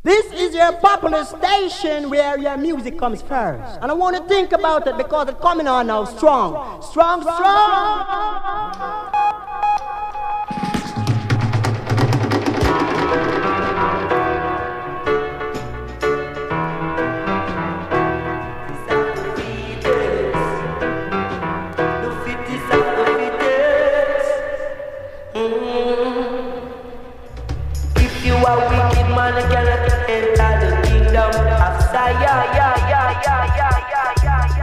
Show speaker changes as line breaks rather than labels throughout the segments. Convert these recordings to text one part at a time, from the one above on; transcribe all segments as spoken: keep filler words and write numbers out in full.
This is your popular station where your music comes first. And I want to think about it because it's coming on now strong. Strong, strong.
A wicked man cannot enter the kingdom of Zion. Yeah, yeah, yeah, yeah, yeah, yeah, yeah,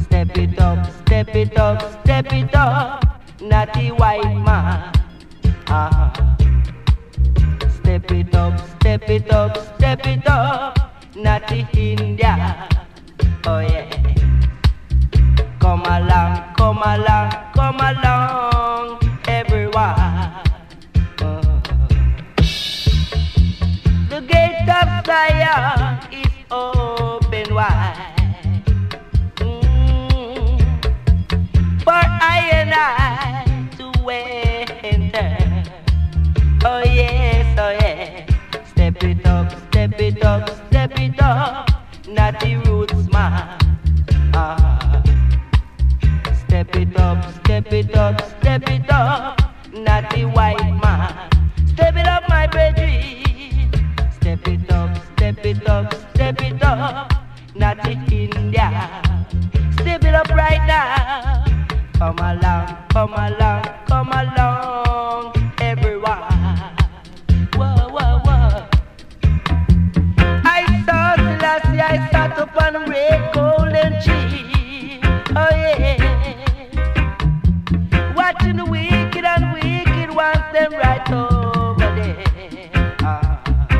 step it up, step it up, not the white man. Uh-huh. Step it up, step it up, step it up, Natty India. Oh yeah. Come along, come along, come along, everyone. Uh. The gate of Zion is open wide. Mm. For I and I to enter. Oh yes, oh yeah. Step it up, step it up, step it up, Natty Roots man. Uh-huh. Step it up, step it up, step it up, Natty White man. Step it up, my brethren. Step it up, step it up, step it up, Natty India. Step it up right now. Come along, come along, come along, everyone. Whoa, whoa, whoa. I saw Selassie, I sat upon a red golden tree. Oh yeah. Watching the wicked and wicked ones, them right over there. Uh.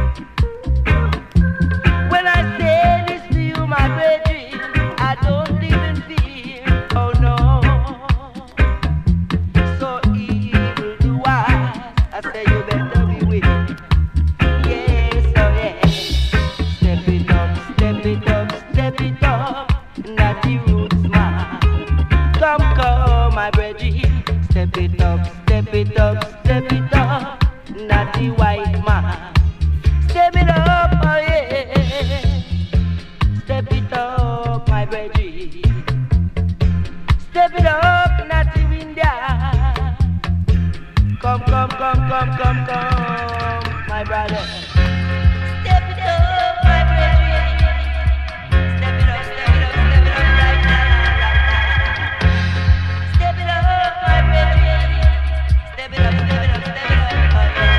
When I say this to you, my brethren, I don't even fear. Oh no. So evil do I. I say you better be with me. Yes, oh yeah. Step it up, step it up, step it up, Natty Roots man. Come, come, my brethren. Step it up, step it up, step it up, Natty White man. Step it up, oh yeah. Step it up, my brethren. Step it up, Natty India. Come, come, come, come, come, come, my brother. Step it up, my brethren. Step it up, step it up, step it up right now, right now. Step it up, my brethren. Step it up, step it up, step it up, oh yeah.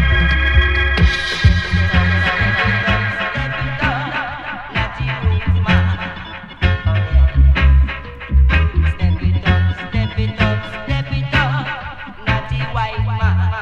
Step it up, Natty Roots man, oh yeah. Step it up, step it up, step it up, Natty White man.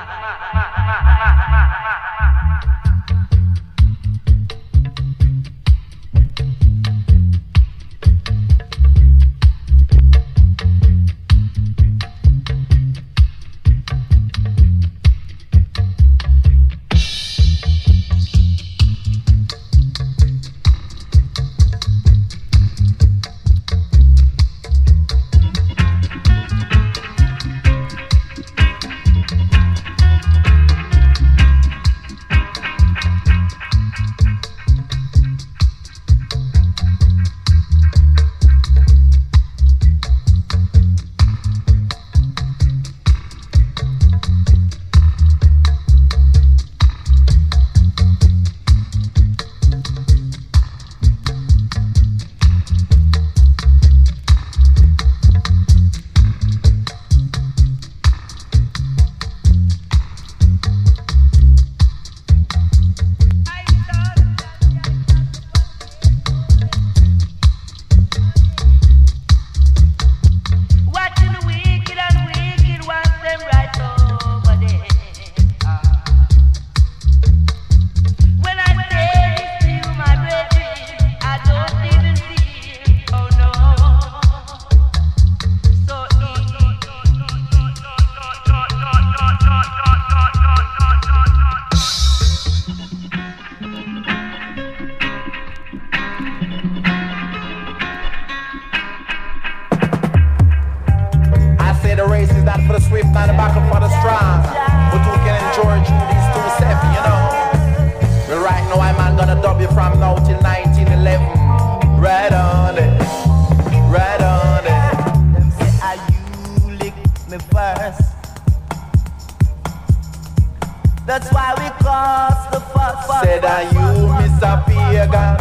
That's why we cause the fuss.
Said are you Mister Pagan?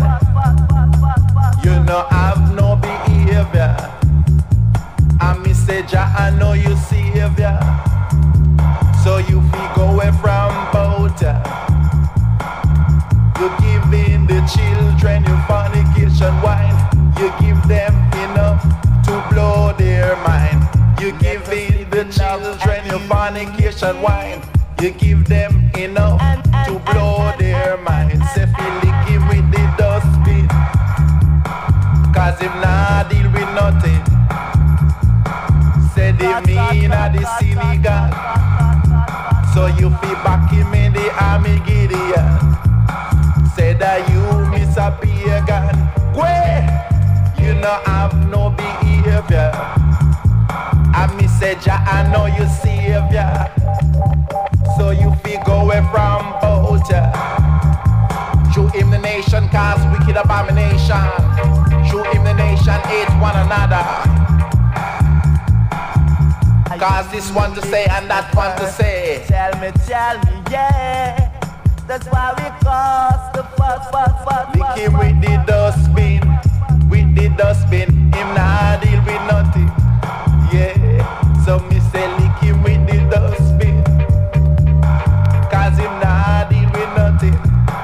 You no have no behavior. And me say Jah, I know you savior. So you feel go away from bout. You giving the children your fornication wine. You give them enough to blow their mind. You giving the children your fornication wine. You give them enough to blow their minds. Say feel lick him with the dustbin. Cause if not deal with nothing, say they mean at the synagogue. So you feel back him in the army Gideon. Say that you miss a pagan. Where you not have no behavior. I me say Jah, I know you savior. So you feel go away from both. Show him the nation cause wicked abomination. Show him the nation hate one another. Cause this one to say and that one to say.
Tell me, tell me, yeah. That's why we cause the fuck, fuck, fuck,
lick him with the dustbin. With the dustbin. Him nah deal with nothing. Yeah. So me say lick him with the dustbin. Cause him nah deal with nothing.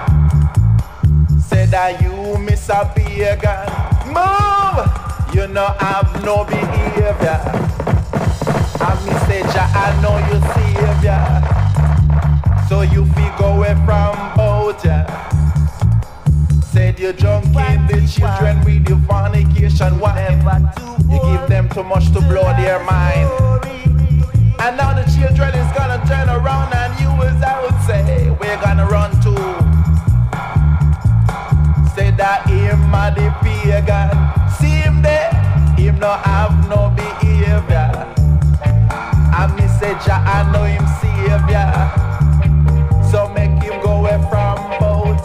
Say that you miss a pagan. Move! You no have no behavior. I me say Jah, I know you savior. So you feel go away from both. Said you junking the children with your fornication wine. You give them too much to blow their mind. And now the children is gonna turn around and you as I would say, we're gonna run too. Say that him a the pagan. See him there, him no have no behavior. I me say Jah, I know him savior. So make him go away from both.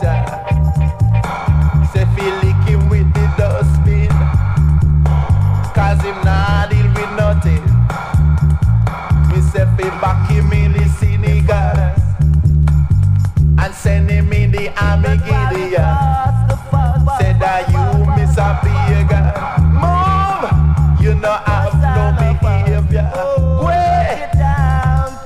Say feel lick him with the dustbin. Cause him nah deal with nothing. Me say feel back him in the synagogue. And send him in the army Gideon. Say that you miss a pagan. Move! You know have no behavior.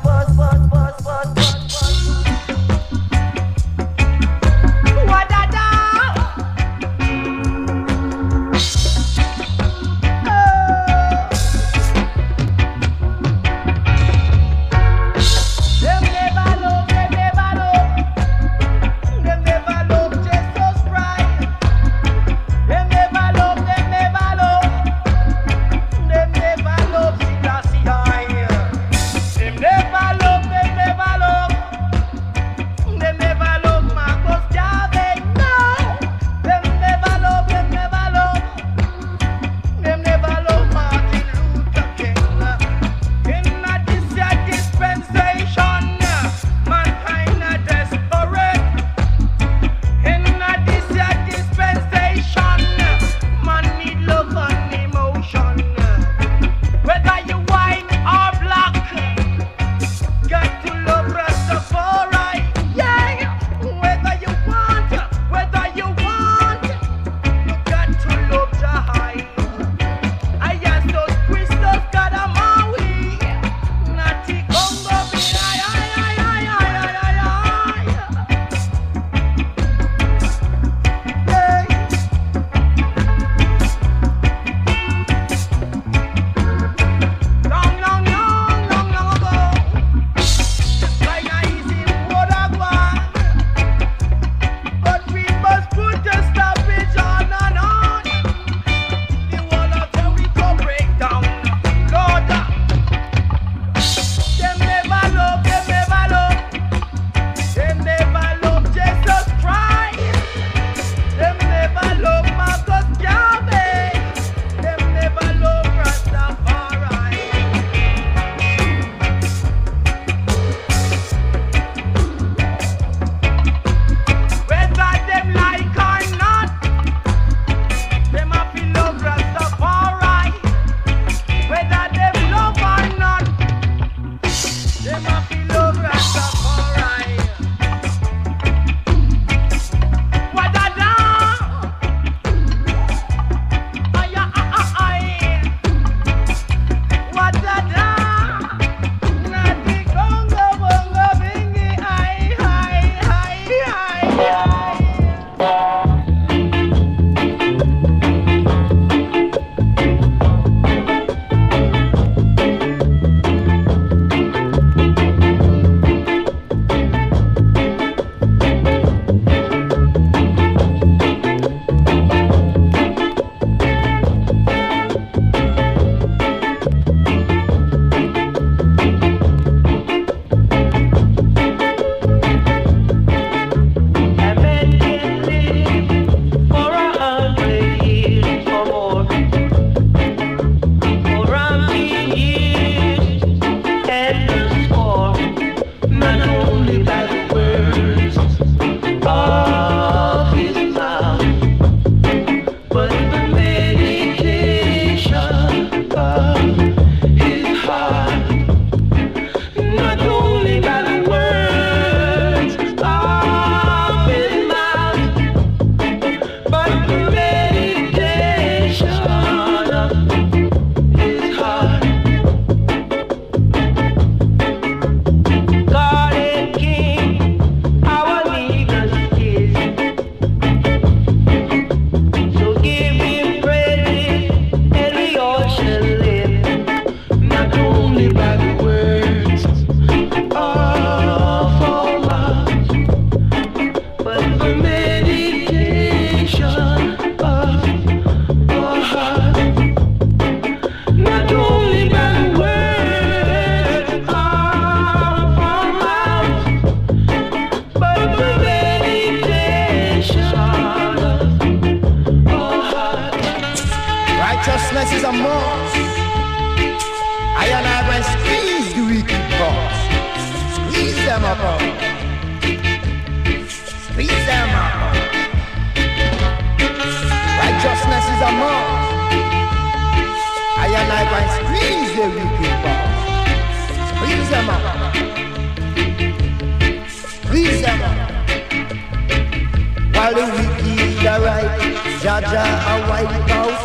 while the wicked are right, Jaja a wipe out.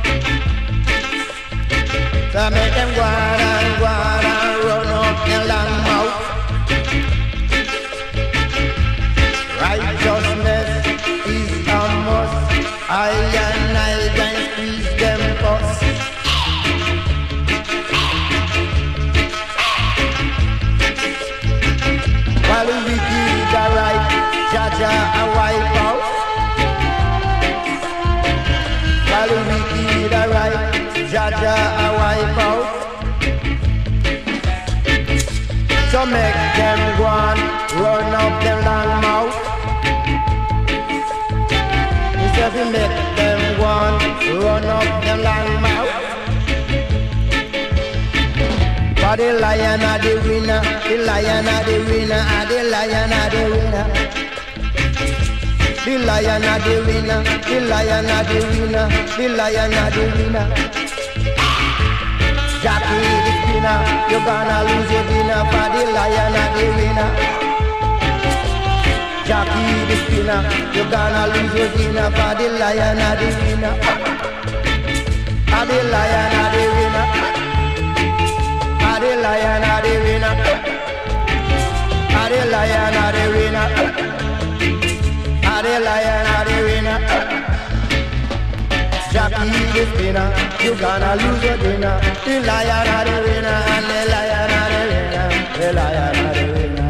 So make them go on and go on and run up their long mouth. Righteousness is a must. I and I can squeeze them first. While the wicked are right, Jaja a wipe out. While the wicked are right, Jaja a wipe out. So make them go on, run up them long mouth. Instead we make them go on, run up them long mouth. For the lion are the winner, the lion are the winner, and the lion are the winner. The lion are the winner, the lion are the winner, the lion are the winner. Jackie the spinner, you're gonna lose your dinner. For the lion are the winner. Jackie the spinner, you're gonna lose your dinner. For the lion are the winner. For the lion are the winner. For the lion are the winner. For the lion are the winner. For the lion are the winner. Jackie the spinner, you gonna lose your dinner. The lion are the winner, and the lion are the winner. The lion are the winner, and the lion are the winner.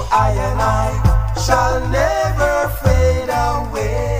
I and I shall never fade away.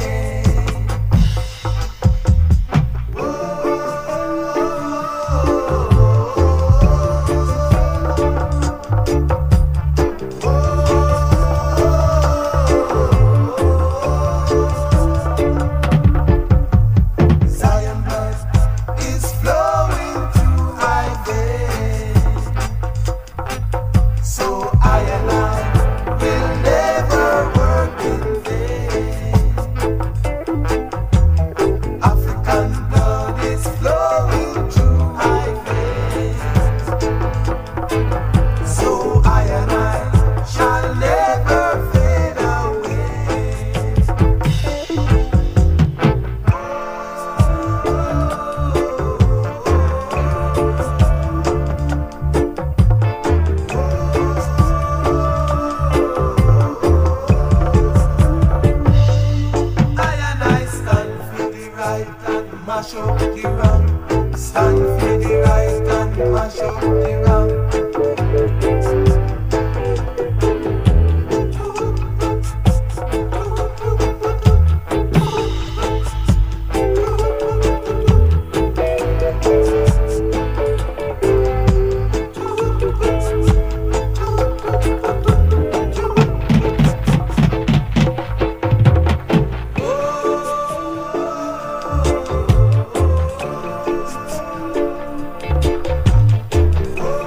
Oh,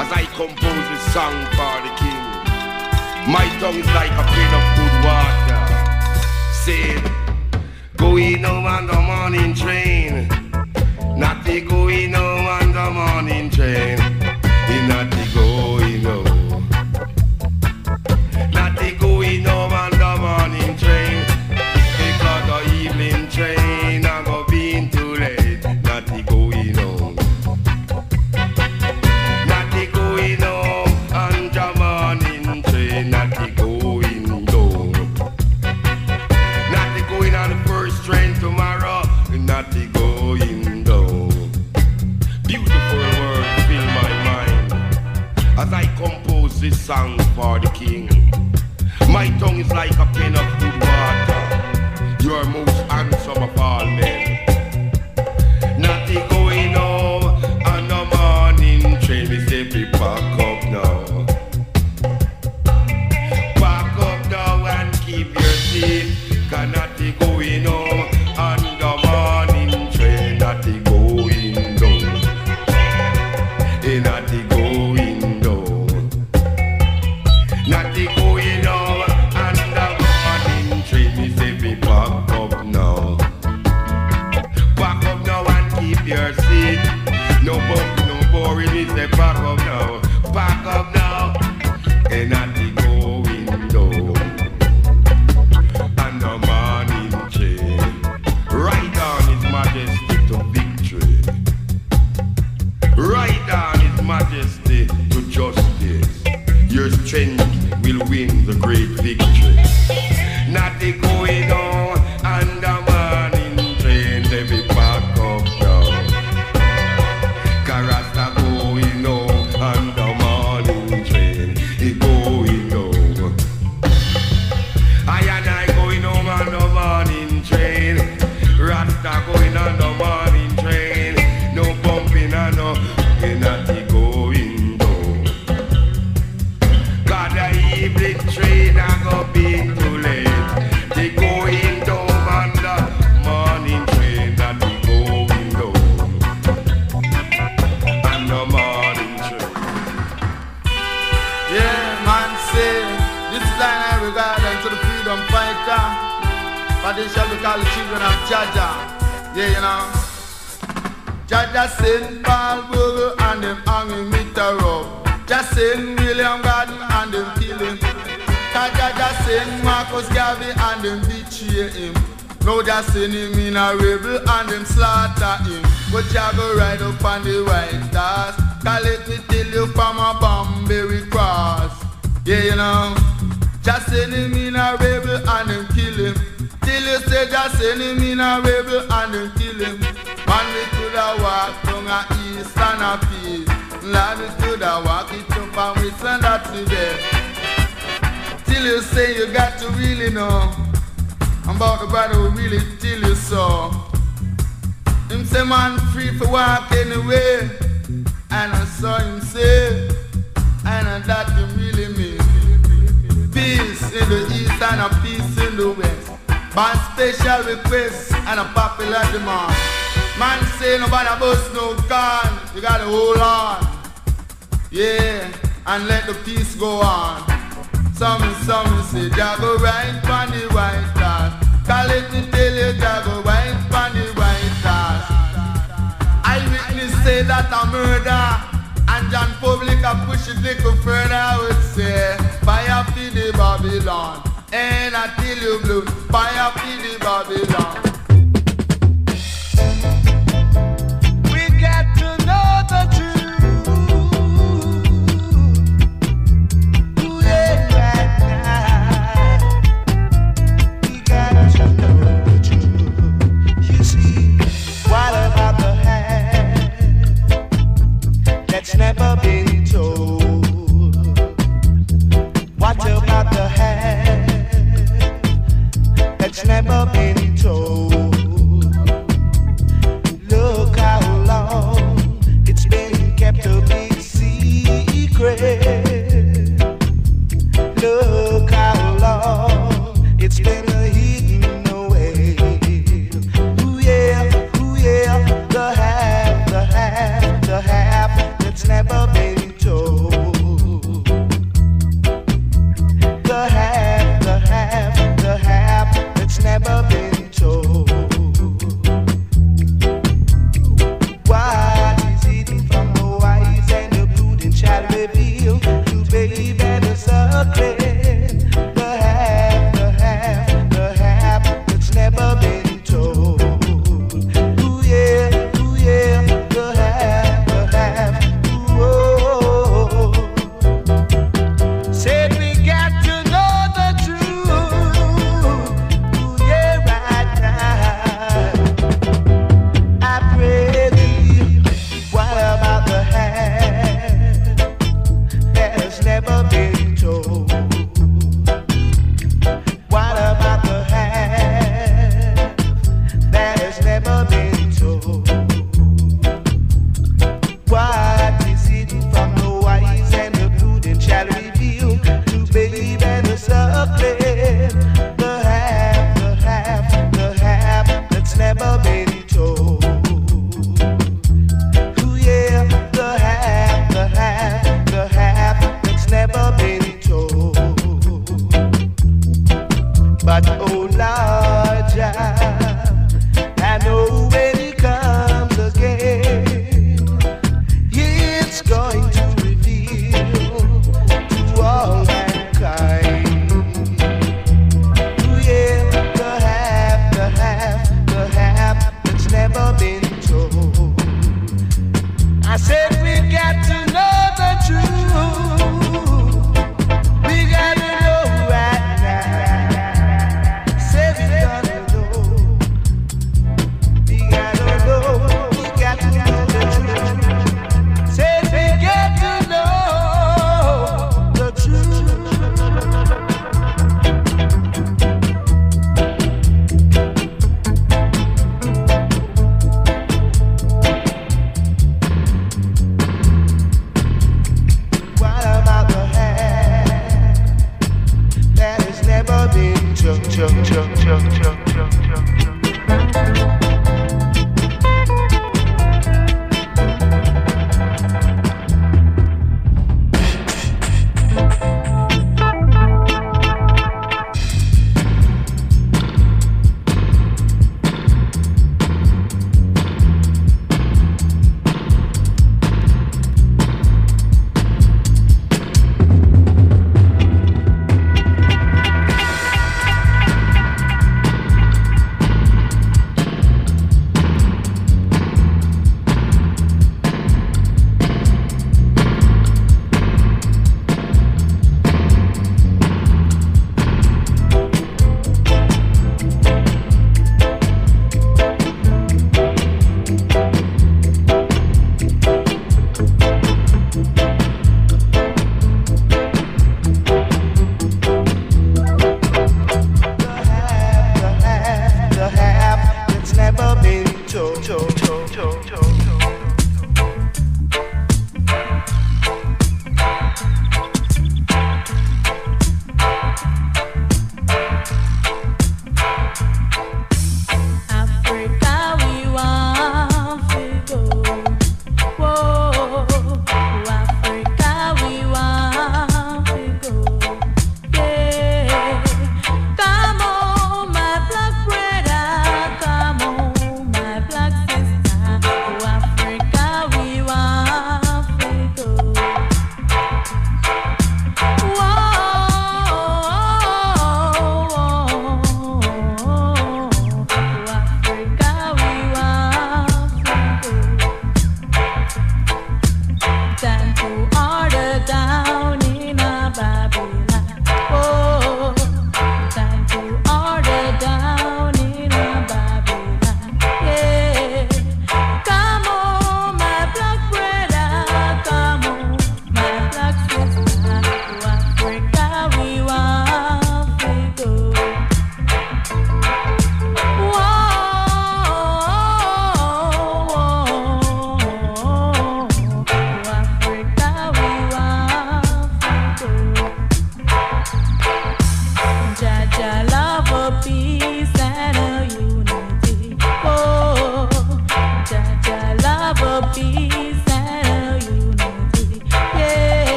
as I compose this song for the king. My tongue is like a pin of good water. Say, going home on the morning train. Not the going home on the morning train. It's not the going home. Not the going home on the morning train. Because the evening train I'm going being too late. Not the going home. Not the going home on the morning train. Not the going home. Not the going on the first train tomorrow. Not the going down. Beautiful words fill my mind as I compose this song for the king. My tongue is like a pen of good water. You are most handsome of all men. Not the going home on the morning train. Me say we pack up now. Pack up now and keep your seat. Cause not the going home on the morning train. Not the going down. Eh, not the going down. Not the going home on the morning train. Me say we pack up now. Pack up now and keep your seat. No bump, no boring. Me say pack up now. Pack up now. Eh, not the going down. On the morning train. Right on His Majesty to victory. Right on His Majesty to justice. Your strength will win the great victory. Not the going on on the morning train. They be back up now. Carasta going on on the morning train. It going on. I and I going home on the morning train. Rasta going on the morning train. No bumping and no not the going down. God the evening train I go be too late. The going down on the morning train. Not the going down on the morning train.
Yeah, man, say this is line I regard unto the freedom fighter. But they shall be called the children of Jaja. Yeah, you know. Jaja Saint Paul Bogle and them hanging meter up. Just Saint William Garden and them kill him. Jaja Saint Marcus Garvey and them betray him. Now just Saint him in a rebel and them slaughter him. But Jago ride up on the white horse. Call it me tell you from a Bamberry cross. Yeah, you know. Just Saint him in a rebel and them kill him. Till you say just send him in a rebel and then kill him. Man, we could have walked from a east and a peace. Lord, we could have walked it up and we send that to them. Till you say you got to really know about the brother who really tell you so. Him say man free for walk anyway. And I saw him say, and that him really mean. Peace in the east and a peace in the west. Band special request and a popular demand. Man say nobody bust no gun. You gotta hold on. Yeah, and let the peace go on. Some some say Jago right on the white horse. Call it me tell you Jago right on the white horse. Eyewitness say that a murder. And John Public a push it little further. I would say fire for the Babylon. And I tell you blue, fire for the Babylon.
We got to know the truth. Ooh, yeah, right now. We got to know the truth. You see, what about the hand that's never been told? What about the hand that's never been told? Look how long it's been kept a big secret. Look how long it's been hidden away. Ooh yeah, ooh yeah, the half, the half, the half that's never been told.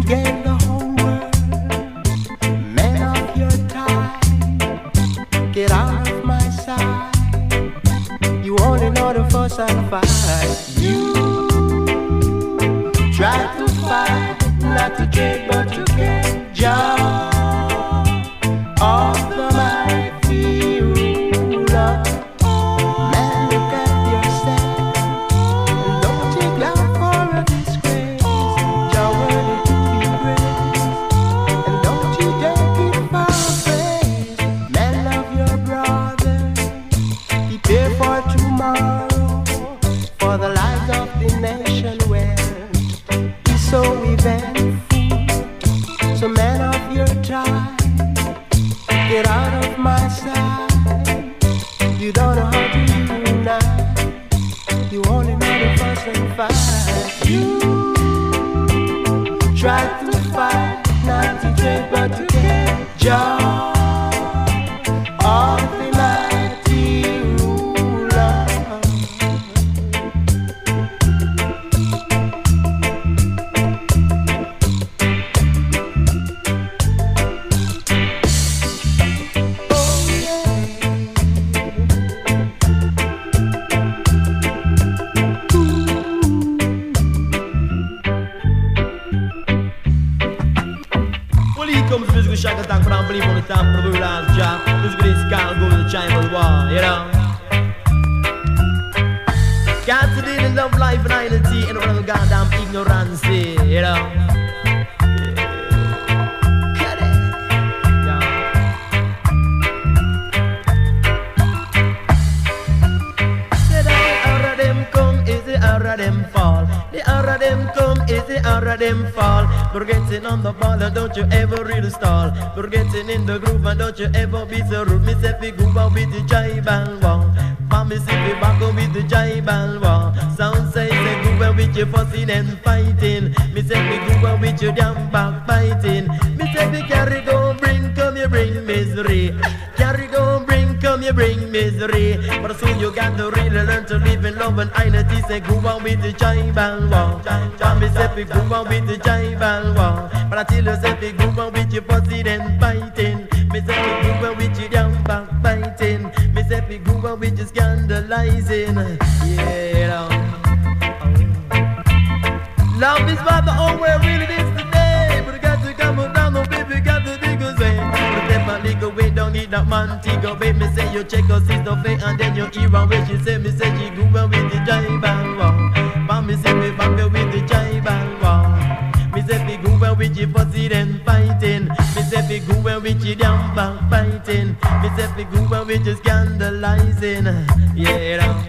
gain the whole world. Men of your time, get out of my sight. You only know the fuss and fight. You try to fight, not to trade, but to get joy of the mighty ruler. Man, look at yourself, and don't take life for a disgrace. Your worthy to be praised, and don't you take it for praise. Man, love your brother, prepare for tomorrow, for the lives of the nation where it's so eventful. So man of your time, get out of my sight. You don't know how to unite. You only know the fuss and fight. You try to fight, not to trade, but to get joy of the mighty ruler.
Shaka tank for believe on the top of the last job. This great sky go to the tribal war, you know. Got to deal in love, life, and identity, and all the goddamn ignorance, you know. Cut it. Yeah. Say the hour of them come is the hour of them fall. The hour of them come is the hour of them fall. Forgetting on the ball and don't you ever really stall. Forgetting in the groove and don't you ever be so rude. Me say fi go out with the jive and wah. For me say fi back up with the jive and wah. Sound say say go out with your fussing and fighting. Me say fi go out with your damn backbiting. Me say fi carry go bring come you bring misery. Carry go bring come you bring misery. But soon you got to really learn to live in love and identity. Say go out with the jive and wah. For me say fi go out with the jive and wah. But I tell you say fi go out with your pussy then fighting. Me say fi go out with your damn backbiting. Me say fi go out with your scandalizing. Yeah, love is what the whole world really is today. But you got to come down, no baby, got to dig us way. But definitely go way, don't need that man to go away. Me say you check us sister face and then you hear her when she say me say she go out with the jive and wah. But me say me back with the jive and wah. Me say fi go well with your pussy then fighting. Me say fi go well with your damn backbiting. Me say fi go well with your scandalizing. Yeah.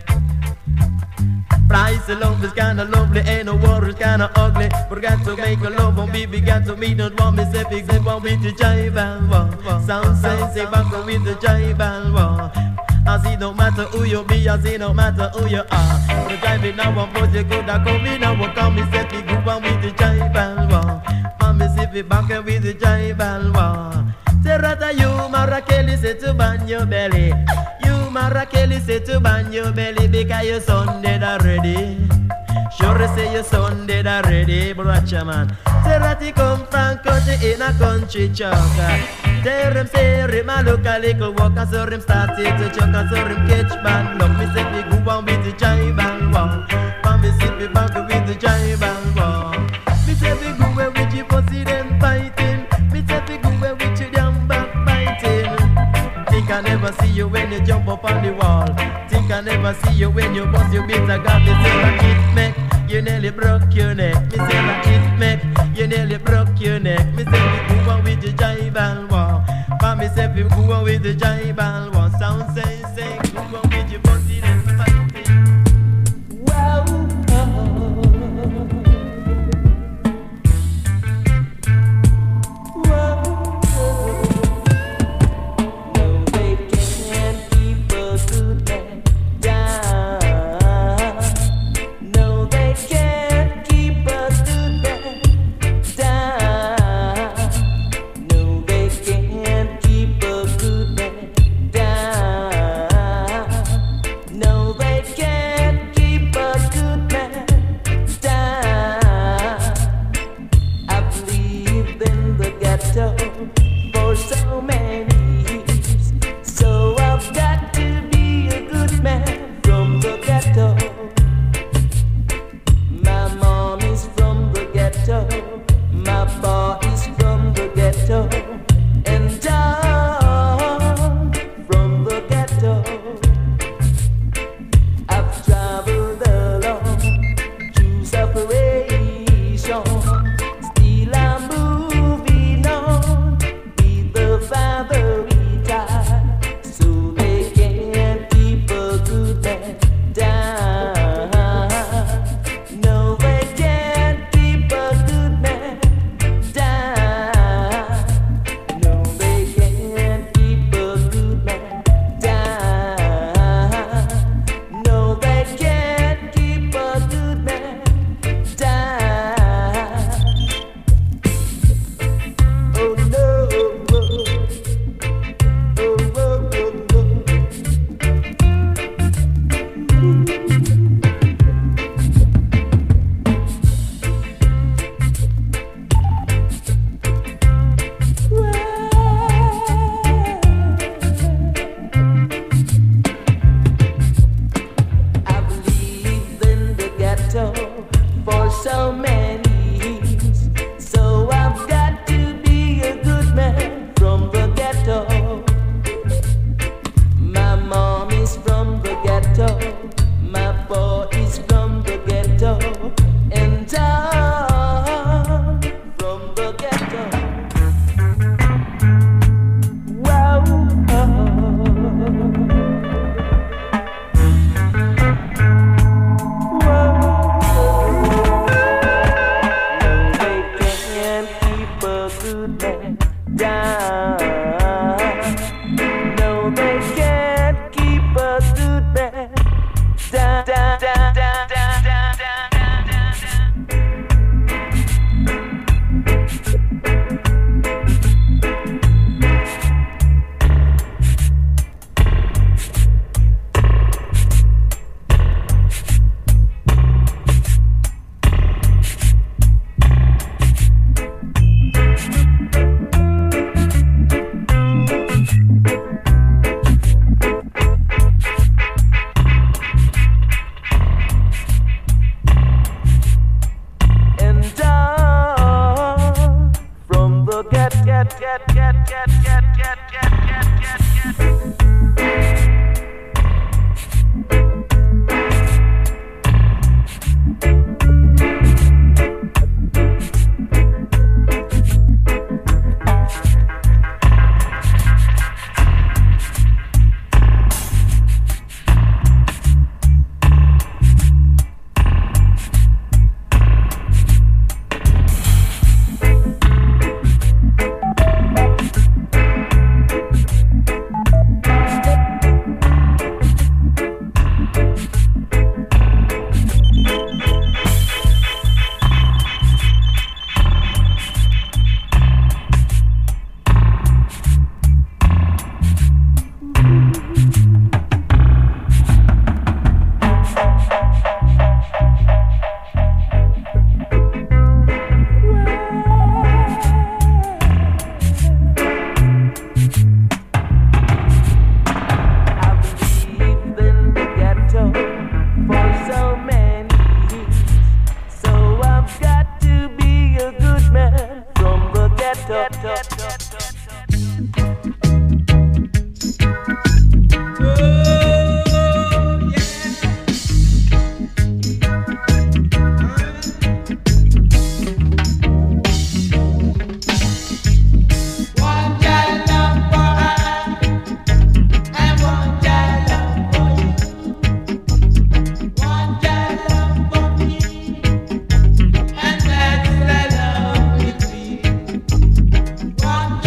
Price of love is kinda lovely, ain't no war is kinda ugly. But got to make a love on baby, got to meet not one. Me say fi go well with your jive and wah. Sound say say back with the jive and wah. I see no matter who you be, I see no matter who you are. The drive it now, one pose you could have come in, now will come, me say fi go on with the jive and wah. And me say fi back with the jive and wah. Say rather you, Marakeli, say to ban your belly. You, Marakeli, say to ban your belly, because your son dead already. Sure say your son dead already, but watch ya man. Say that he come from country in a country chucker. Tell him say him a look a little walk and so him started to chuck and so him catch band. Look me say fi go on with the jive and wah. And me say fi back with the jive and wah. Me say fi go away with your pussy then fighting. Me say fi go away with your damn backbiting. Think I never see you when you jump up on the wall. Think I never see you when you bust your beats. I got me say like it make you nearly broke your neck. Me say like it make you nearly broke your neck. Me say fi go on with the jive and wah. For me say fi go on with the jive and wah. Sound say say go on with your pussy then fighting. Wow.
Down.
ghetto for so many years. So I've got to be a good man from the ghetto. My mom is from the ghetto, my pa is from the ghetto, and I'm from the ghetto. I've traveled along through separation, still I'm moving on with the family tie, so they can't keep a good man down. No, they can't keep a good man down. No, they can't keep a good man down. No, they can't keep a good man down. Oh no, oh, oh, oh, oh. I've lived in the ghetto for so many years, so I've got to be a good man from the ghetto. My mom is from the ghetto, my boy is from the ghetto, and I'm from the ghetto. Wow. They can't keep a good man down. No, they can't keep a good man down, down, down, down, down, down, down, down, and I'm from the get, get, get, get, get, get, get, get, get, get, get. I've lived in the ghetto for so many years, so I've got to be a good man from the ghetto.
One child love for I, and one child love for you. One child love for me, and that's the love we see. One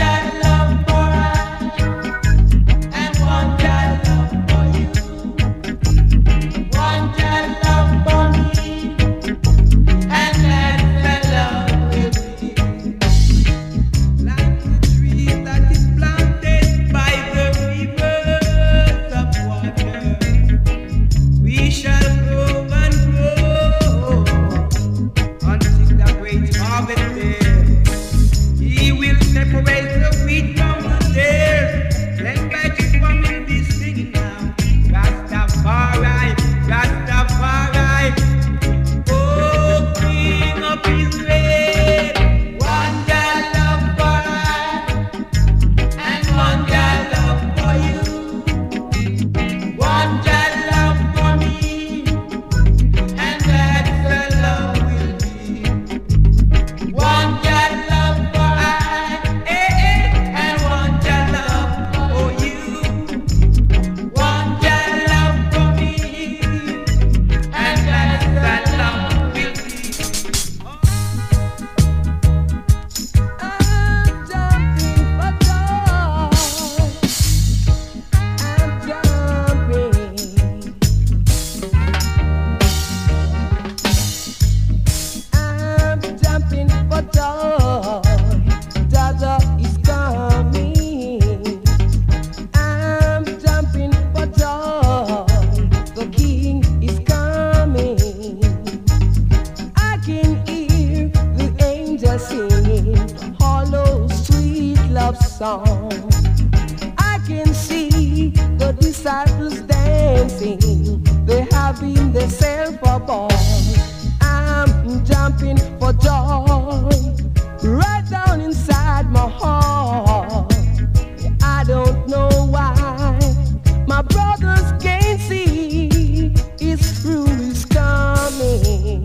song. I can see the disciples dancing, they having themselves a ball. I'm jumping for joy, right down inside my heart. I don't know why my brothers can't see his fruit is coming.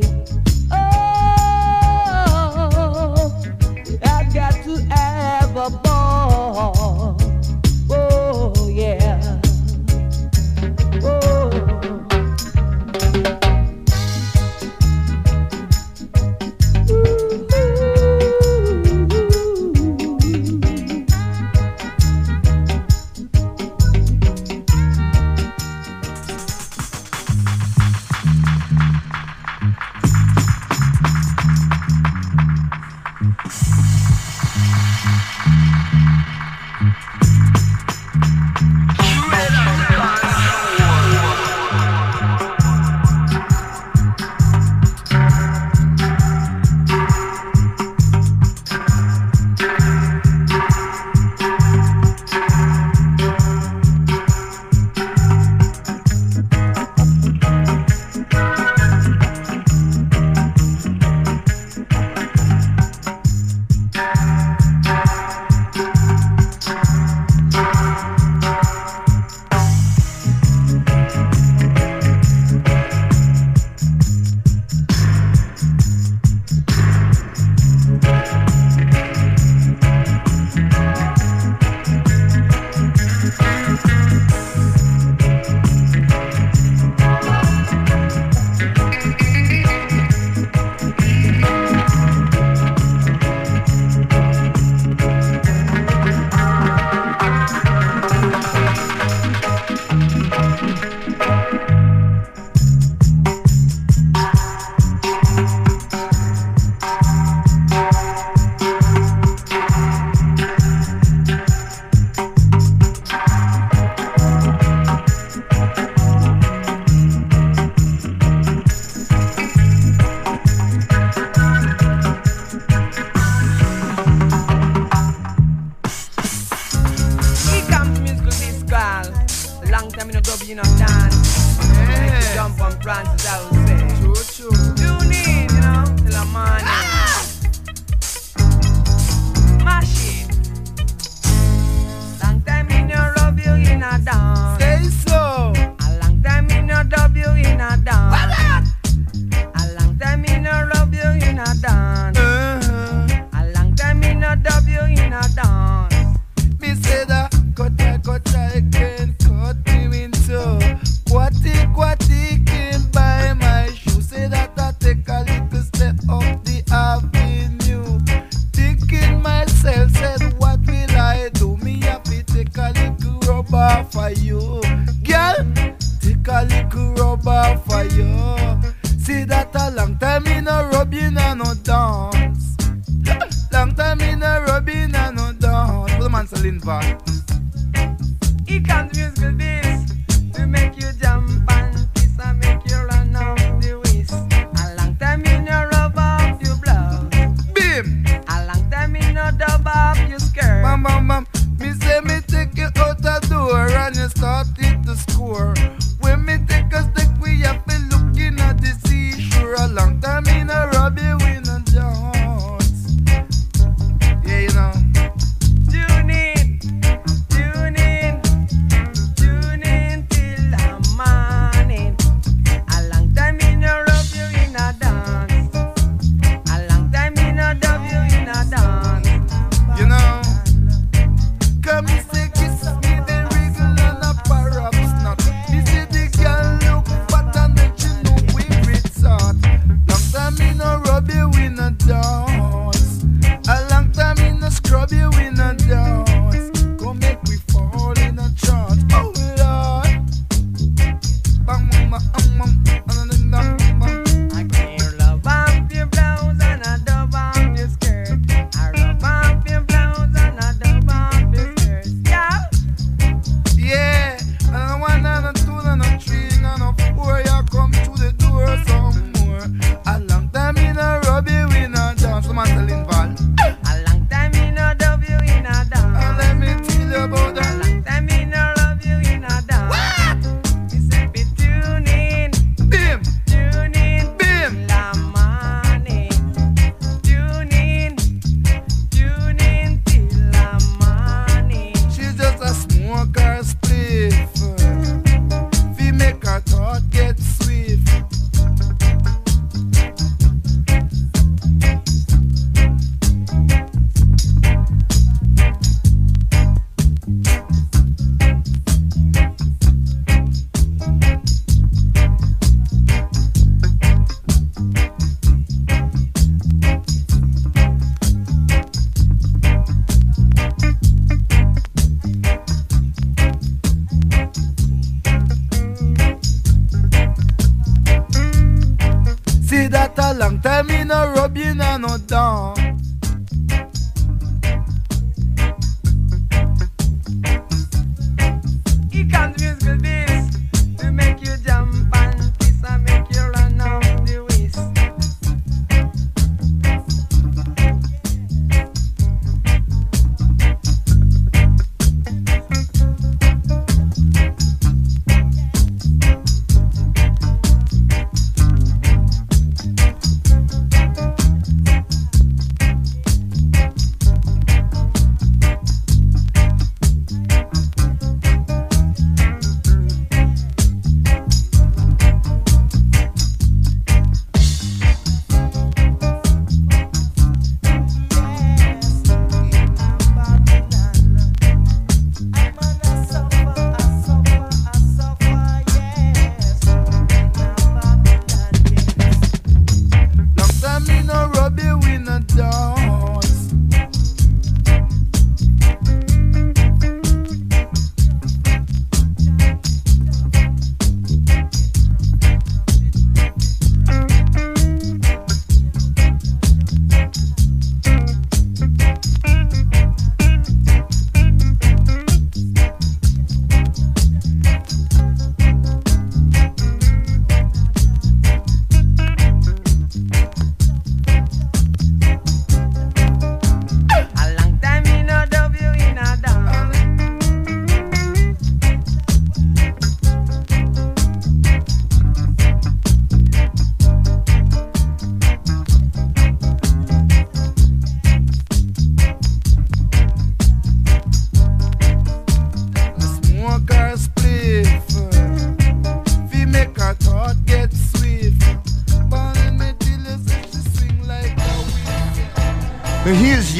Oh, I've got to have a ball. Oh yeah. Oh.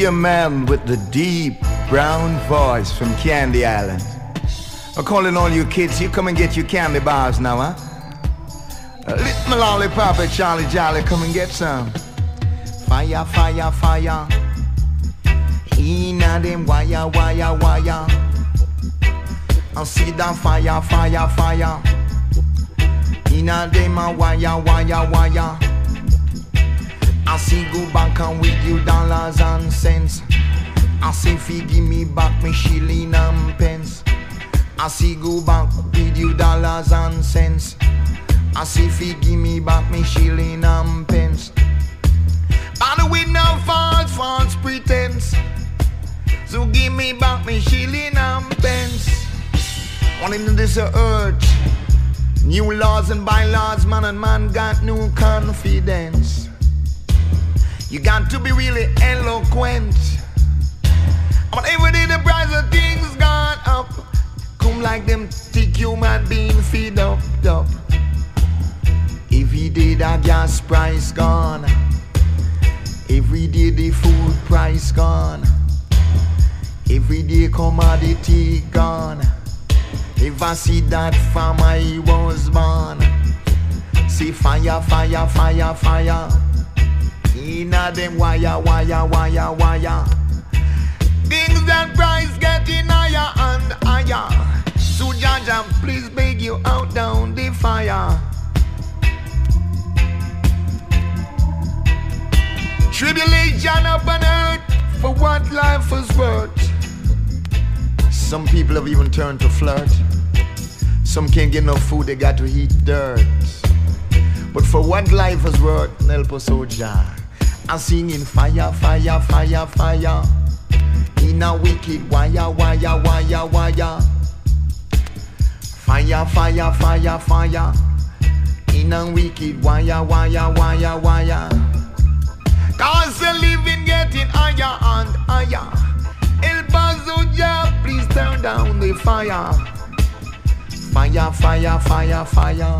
see a man with the deep brown voice from Candy Island. I'm calling all you kids, you come and get your candy bars now, huh? Uh, lit my lollipop at Charlie Jolly, come and get some. Fire, fire, fire. Inna them wire, wire, wire. I see that fire, fire, fire. Inna them a wire, wire, wire. I see go back and with you dollars and cents. I see if you give me back me shilling and pence. I see go back with you dollars and cents. I see if you give me back me shilling and pence. By the way, no false, false pretense. So give me back me shilling and pence. On into this earth, new laws and bylaws, man and man got new confidence. You got to be really eloquent. But every day the price of things gone up. Come like them thick human being feed up, up. Every day the gas price gone. Every day the food price gone. Every day commodity gone. If I see that from I was born. See fire, fire, fire, fire. Inna them wire, wire, wire, wire. Things that price getting higher and higher. So Jaja, please beg you out down the fire. Tribulation up on earth for what life is worth. Some people have even turned to flirt. Some can't get enough food, they got to eat dirt. But for what life is worth, help us, oh Jah. I'm singing fire, fire, fire, fire. In a wicked wire, wire, wire, wire. Fire, fire, fire, fire. In a wicked wire, wire, wire, wire. Cause the living getting higher and higher. Help us, oh Jah, please turn down the fire. Fire, fire, fire, fire.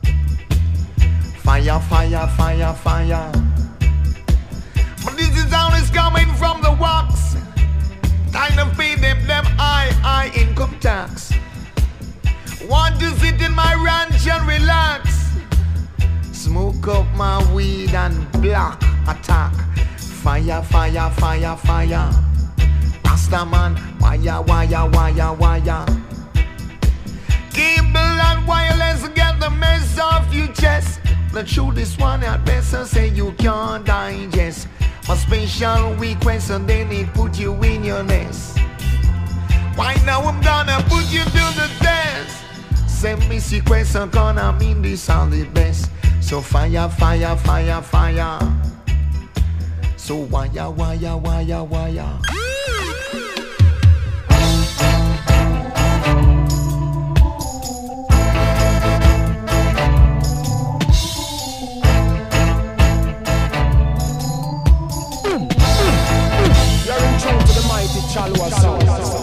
Fire, fire, fire, fire. But this is how it's coming from the wax. Time to pay them, them high, high income tax. Want to sit in my ranch and relax. Smoke up my weed and block attack. Fire, fire, fire, fire. Rasta man, wire, wire, wire, wire. Cable and wireless, get the mess off your chest. Let's show this one out best and say you can't digest. A special request and then it put you in your nest. Why now I'm gonna put you to the test. Send me sequence and gonna mean this sound the best. So fire, fire, fire, fire. So wire, wire, wire, wire.
Chalwa sound.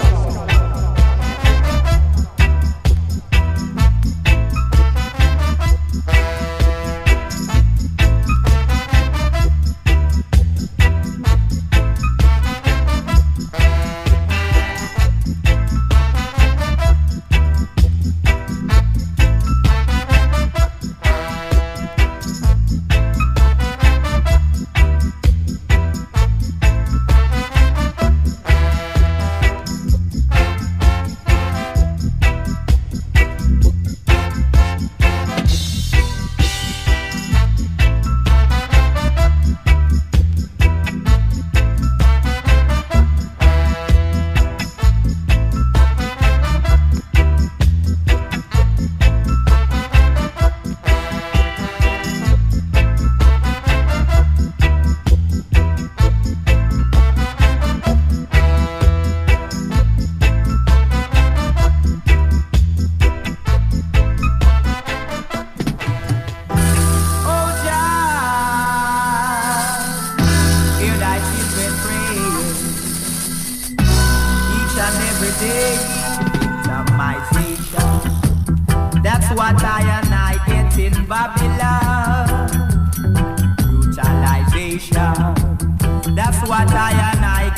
what I and I get in Babylon. Brutalization. That's what I and I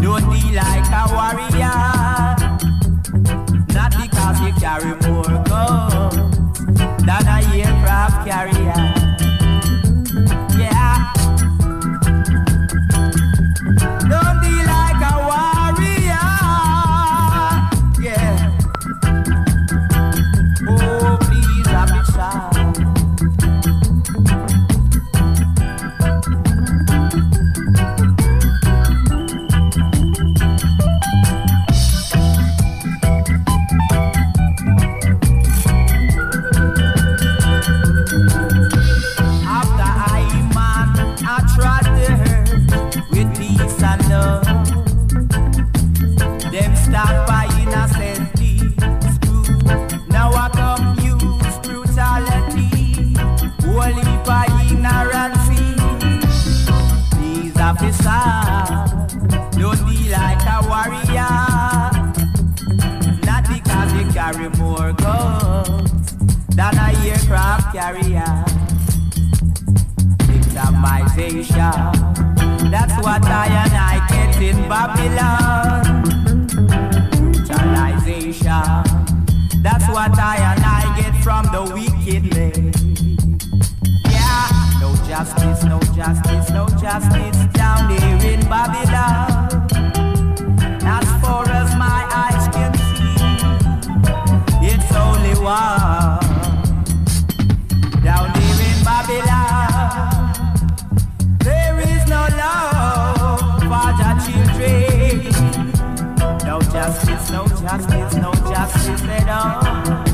Don't be like a warrior, not because you carry more guns than a aircraft carrier. Yeah. Don't be like a warrior. Yeah. Oh, please, officer. Don't be like a warrior, not because you carry more guns than a aircraft carrier. Victimization, that's what I and I get in Babylon. Brutalization, that's what I and I get from the wicked men. Yeah, no justice, no justice, no justice down here in Babylon. As far as my eyes can see, it's only war. Down here in Babylon, there is no love for the children. No justice, no justice, no justice at all.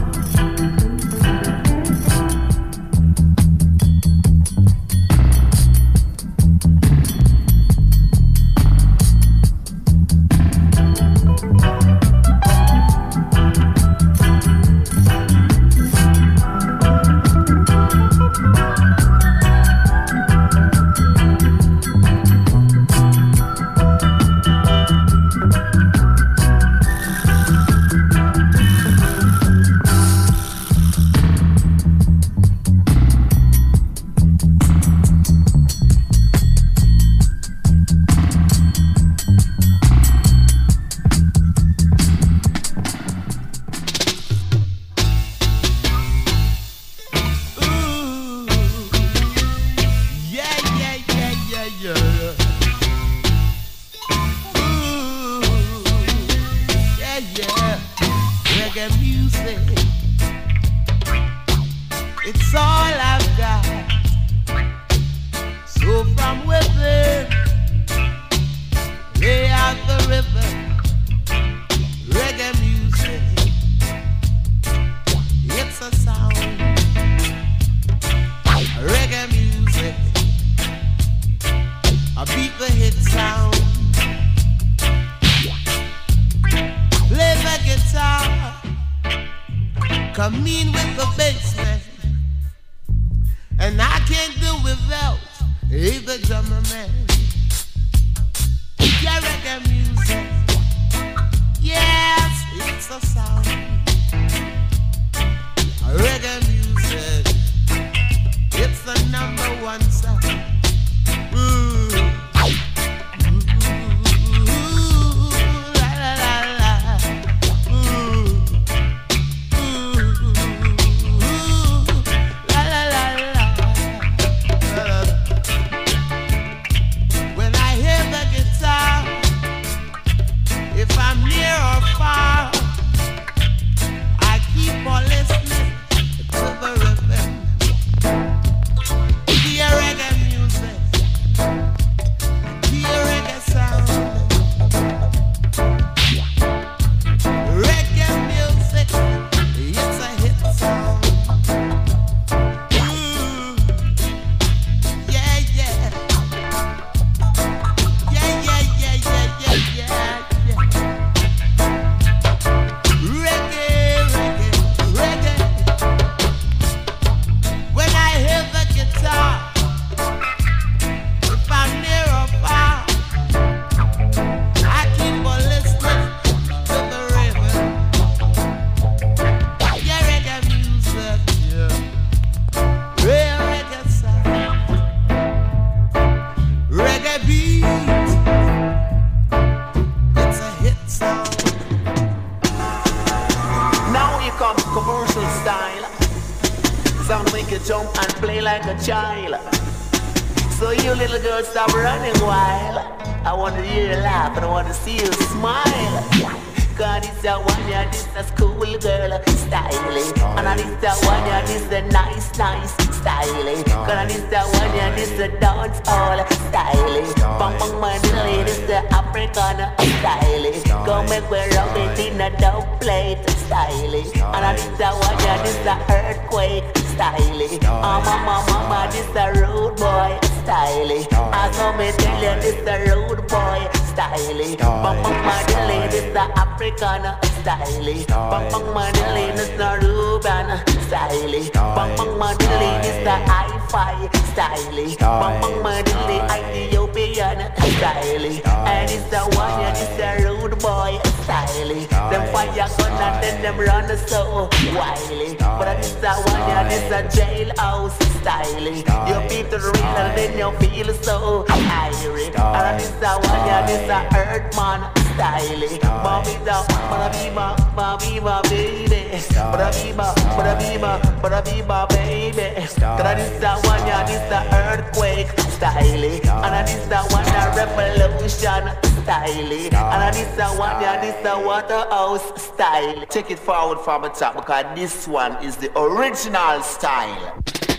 a child. So you little girl, stop running while I want to hear you laugh and I want to see you smile. Cause this a one, yeah, this a school girl styling. And I this a one, yeah, this a nice, nice styling. Cause this a one, yeah, this a dance hall styling. Bang bang man, this the African styling. Go make we rub it in a dog plate styling. And I this a one, yeah, this a earthquake styling. Oh mama, mama, this a rude boy styling. I saw me tell you this a rude boy styling. Bang bang man, this the African styling. Bang bang Madeline is the Ruben styling. Bang bang Madeline is the hi-fi styling. Bang bang Madeline Ethiopian styling. And it's the one yeah, it's the rude boy styling. Them fire gun and then them run so wily. But it's the one yeah, it's the jailhouse styling. You beat the real and then you feel so irie. And it's the one yeah, it's the Earthman styling. Mommy down, but be my, be my baby. But be my, but be my, but be my baby. Cause this the one, yeah, this the earthquake styling. And this the one, the revolution styling. And this the one, yeah, this the Waterhouse style.
Take it forward from the top because this one is the original style.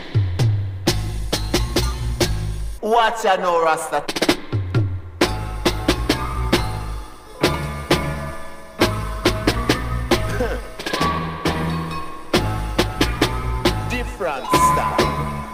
Watch ya know, Rasta. Different style.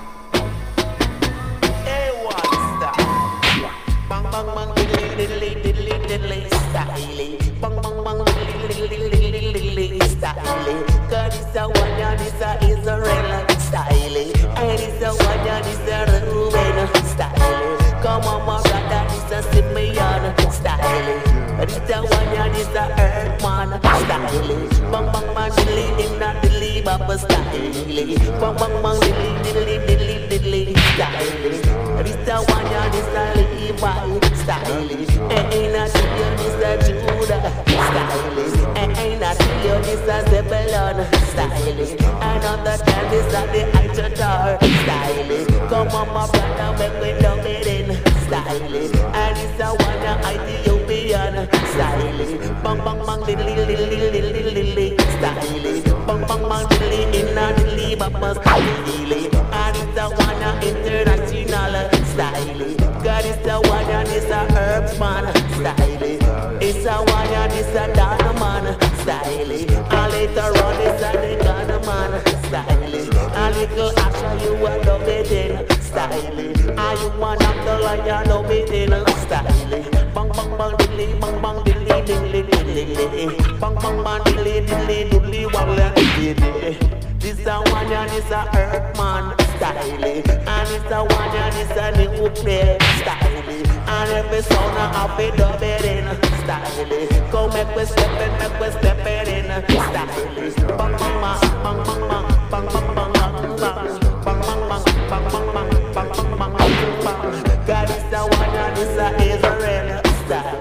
A one style. Bang bang bang diddly diddly diddly diddly style. Bang bang bang diddly diddly diddly diddly style. Cause this a one ya this a Israel style. And this a one ya this a Reuben style. Come on my brother this a Simeon style. This a one ya this a Earthman style. Bang bang bang diddly in a diddly baba style. Bang bang bang diddly diddly diddly diddly style. This a one ya this a Levi style. Ain't not you this a Judah style. Ain't not you this a Zebulon style. Another time this a the Itatar style. Come on my brother make we dub it in style. And this a one ya Ethiopian style. Bang bang bang diddly diddly diddly diddly style. Bang bang bang diddly in a diddly baba style. And it's a one ya international style. God is the one ya this a Herbsman style. It's a one ya this a Donoman style. And later on it's a the Gunman style. A little action you will love it in style. And you want up the lion love it in style. Bang bang bang diddly bang bang diddly diddly diddly. Bang bang bang diddly diddly diddly walla diddly. This a one ya this a Earthman style. And it's a one ya this a nuclear style. And every sound a have it dub it in style. Come make we step it, make we step it in style. Bang bang bang bang bang bang bang bang bang bang bang bang bang bang bang bang bang bang bang. God is the one ya this a Israel style.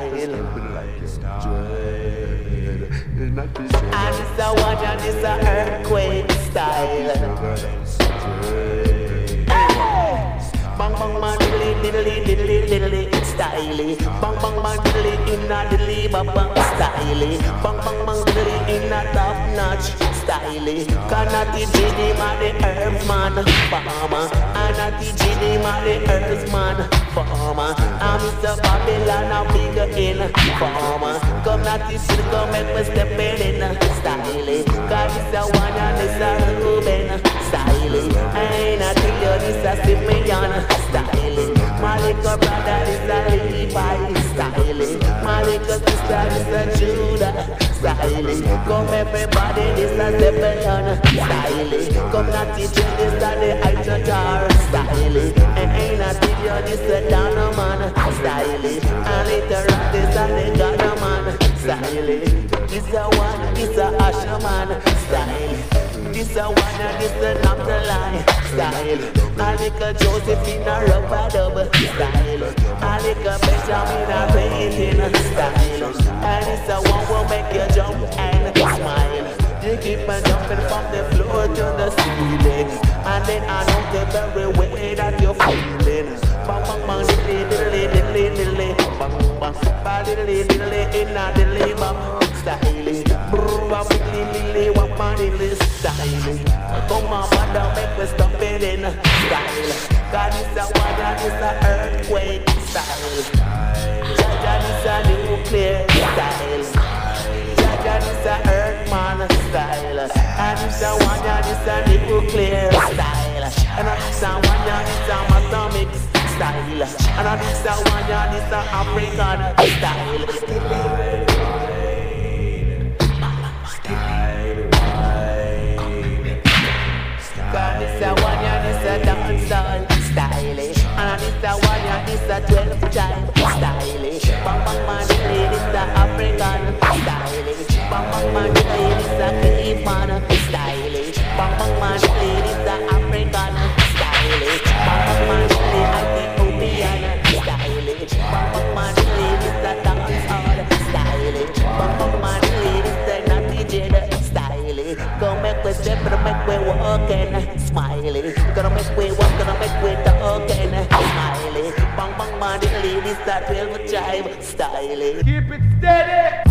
And it's the one ya this a earthquake style. Bang bang bang diddly diddly diddly diddly style. Bang bang bang diddly in a diddly baba style. Bang bang bang diddly in a top notch style. Kanati Gini ma the Earthman farmer. Anati Gini ma the Earthman farmer. I'm Mister Babylon a big in farmer. Come nati sit come make me step in style. Cause it's a one and it's a Reuben style. Ain't a tell you this a Simeon style. My little brother is a Levi style. My little sister is a Judah style. Come everybody this a Zebulon style. Come not teach you this a the Itatar style. Ain't a tell you this a Donoman style. And later on this a the Gunman style. This a one, this a Asherman style. This a one and this a not the line style. I like a Josephine a rubber dub style. I like a Benjamin a painting style. And it's a one will make you jump and smile. You keep on jumping from the floor to the ceiling. And then I know the very way bang bang. Body diddly diddly in a diddly bang. Styling, brrrr, wap diddly wap diddly styling. Come on, mother, make me stop it in style. God is a one and it's a earthquake style. Jaja is a nuclear style. Jaja is a earthman style. And it's a one and it's a nuclear style. And it's a one and it's a atomic style. And it's a one and it's a African style. God is a one and it's a dancehall stylish. And it's a one and it's a twelve child stylish. Bang bang man, the ladies a African stylish. Bang bang man, the ladies a Cleveland stylish. Bang bang man, the ladies a African stylish. Bang bang man, the Ethiopian stylish. Bang bang man, the ladies a dancehall stylish. Bang bang man, the ladies a naughty jade stylish. Go make we step, gonna make we walk and smiley. Gonna make we walk, gonna make we talk and smiley. Bang bang man, the ladies that will jive stylish.
Keep it steady.